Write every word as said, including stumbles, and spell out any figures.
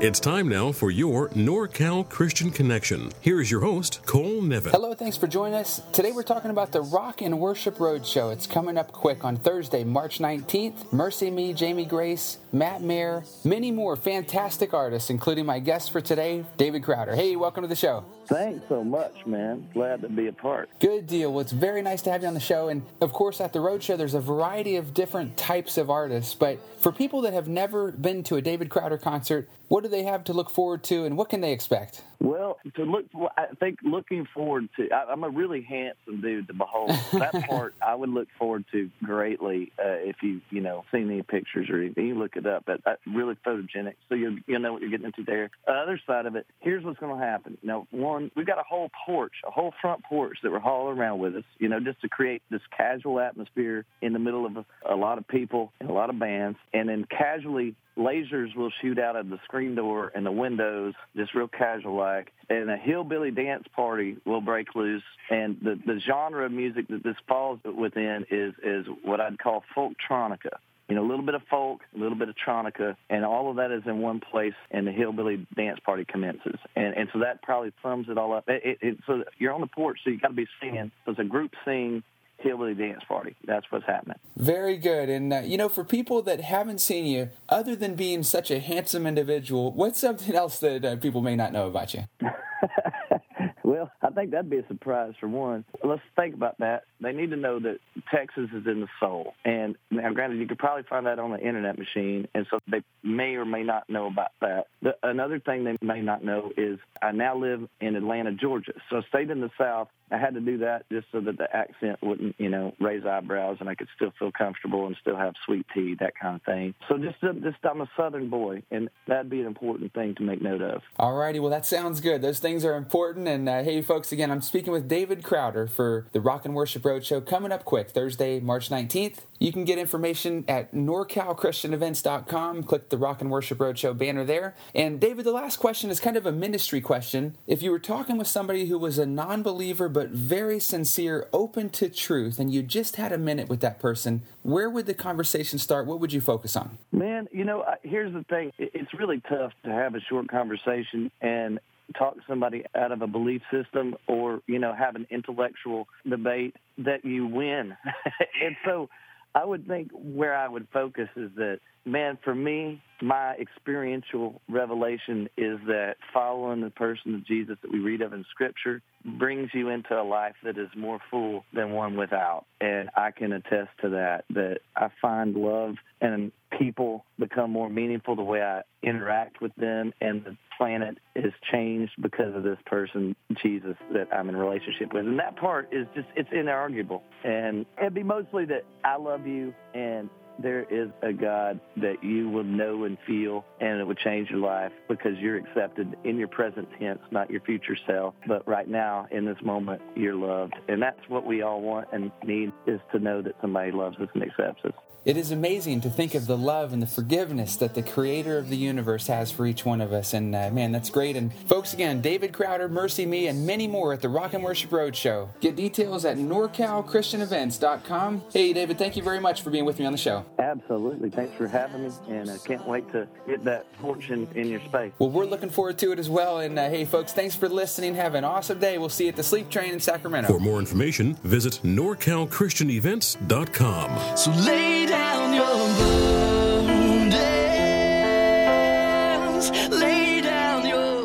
It's time now for your NorCal Christian Connection. Here is your host, Cole Nevin. Hello, thanks for joining us. Today we're talking about the Rock and Worship Roadshow. It's coming up quick on Thursday, March nineteenth. Mercy Me, Jamie Grace, Matt Mayer, many more fantastic artists, including my guest for today, David Crowder. Hey, welcome to the show. Thanks so much, man. Glad to be a part. Good deal. Well, it's very nice to have you on the show. And, of course, at the Roadshow, there's a variety of different types of artists. But for people that have never been to a David Crowder concert, what do they have to look forward to, and what can they expect? Well, to look, I think looking forward to, I, I'm a really handsome dude to behold. That part I would look forward to greatly uh, if you, you know, seen any pictures or anything. You look it up. But uh, really photogenic, so you you know what you're getting into there. Uh, other side of it, here's what's going to happen. You know, one, we've got a whole porch, a whole front porch that we're hauling around with us, you know, just to create this casual atmosphere in the middle of a, a lot of people and a lot of bands, and then casually lasers will shoot out of the screen door and the windows, just real casual-like, and a hillbilly dance party will break loose. And the, the genre of music that this falls within is, is what I'd call folktronica. You know, a little bit of folk, a little bit of tronica, and all of that is in one place, and the hillbilly dance party commences. And and so that probably sums it all up. It, it, it, so you're on the porch, so you got to be singing. So it's a group sing hillbilly dance party. That's what's happening. Very good. And, uh, you know, for people that haven't seen you, other than being such a handsome individual, what's something else that uh, people may not know about you? Well, I think that'd be a surprise for one. Let's think about that. They need to know that Texas is in the soul. And now, granted, you could probably find that on the internet machine, and so they may or may not know about that. The, another thing they may not know is I now live in Atlanta, Georgia. So I stayed in the South. I had to do that just so that the accent wouldn't, you know, raise eyebrows, and I could still feel comfortable and still have sweet tea, that kind of thing. So just, just I'm a Southern boy, and that'd be an important thing to make note of. All righty. Well, that sounds good. Those things are important. And, uh, hey, folks, again, I'm speaking with David Crowder for the Rock and Worship Roadshow coming up quick, Thursday, March nineteenth. You can get information at nor cal christian events dot com. Click the Rock and Worship Roadshow banner there. And, David, the last question is kind of a ministry question. If you were talking with somebody who was a non-believer but very sincere, open to truth, and you just had a minute with that person, where would the conversation start? What would you focus on? Man, you know, here's the thing. It's really tough to have a short conversation and talk somebody out of a belief system or, you know, have an intellectual debate that you win. And so I would think where I would focus is that, man, for me, my experiential revelation is that following the person of Jesus that we read of in Scripture brings you into a life that is more full than one without. And I can attest to that, that I find love and people become more meaningful the way I interact with them, and the planet is changed because of this person, Jesus, that I'm in a relationship with. And that part is just, it's inarguable. And it'd be mostly that I love you, and there is a God that you will know and feel, and it will change your life because you're accepted in your present tense, not your future self. But right now, in this moment, you're loved. And that's what we all want and need, is to know that somebody loves us and accepts us. It is amazing to think of the love and the forgiveness that the creator of the universe has for each one of us. And, uh, man, that's great. And, folks, again, David Crowder, Mercy Me, and many more at the Rock and Worship Roadshow. Get details at nor cal christian events dot com. Hey, David, thank you very much for being with me on the show. Absolutely. Thanks for having me, and I can't wait to get that fortune in your space. Well, we're looking forward to it as well. And, uh, hey, folks, thanks for listening. Have an awesome day. We'll see you at the Sleep Train in Sacramento. For more information, visit nor cal christian events dot com. So lay down your burdens, lay down your